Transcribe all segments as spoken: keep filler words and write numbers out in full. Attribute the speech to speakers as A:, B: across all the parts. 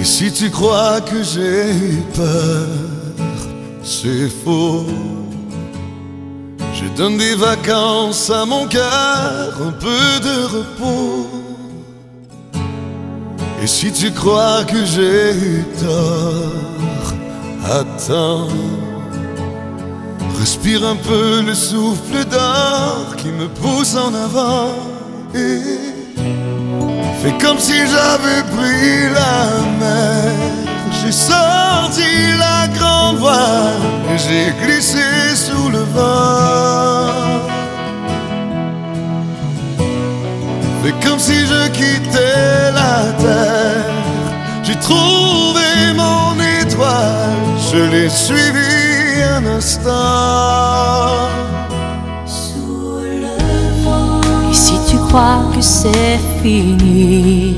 A: Et si tu crois que j'ai eu peur, c'est faux. Je donne des vacances à mon cœur, un peu de repos. Et si tu crois que j'ai eu tort, attends. Respire un peu le souffle d'or qui me pousse en avant. Et fais comme si j'avais pris la mer. J'ai sorti la grande voile et j'ai glissé sous le vent. Fais comme si je quittais la terre. J'ai trouvé mon étoile, je l'ai suivi un instant.
B: Sous le vent. Et si tu crois que c'est fini,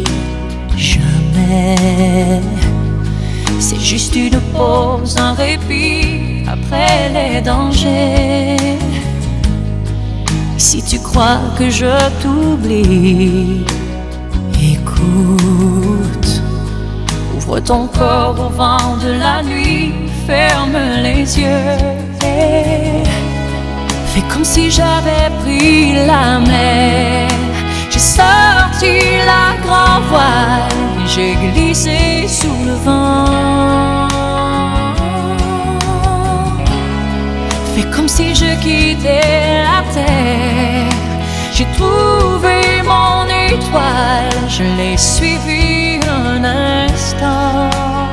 B: jamais. C'est juste une pause, un répit après les dangers. Si tu crois que je t'oublie, écoute. Ouvre ton corps au vent de la nuit, ferme les yeux et fais comme si j'avais pris la mer. J'ai sorti la grande voile et j'ai glissé sous le vent. Fais comme si je quittais la terre. J'ai trouvé mon étoile, je l'ai suivi un instant.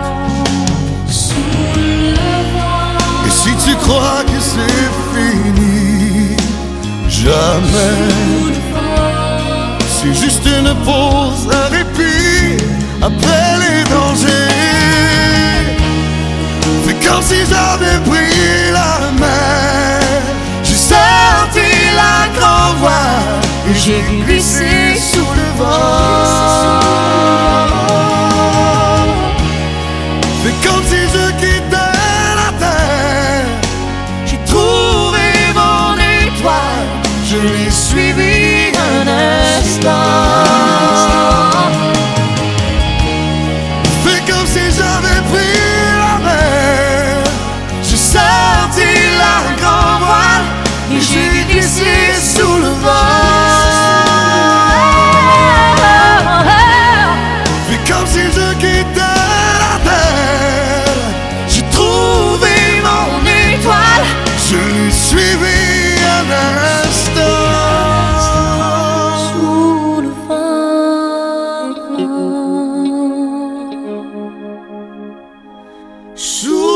B: Sous le vent.
A: Et si tu crois que c'est fini, jamais. C'est juste une pause, un répit après les dangers. Fais comme si j'avais pris la mer. J'ai sorti la grande voile et j'ai glissé sous le vent. Fais comme si je quittais la terre. J'ai trouvé mon étoile, je l'ai suivi un instant. Fais comme si j'avais pris la mer. J'ai sorti la grande voile et j'ai glissé sous le vent. Fais comme si je quittais la terre. J'ai trouvé mon étoile, je l'ai suivi un instant.
B: Sous le vent.
A: Sous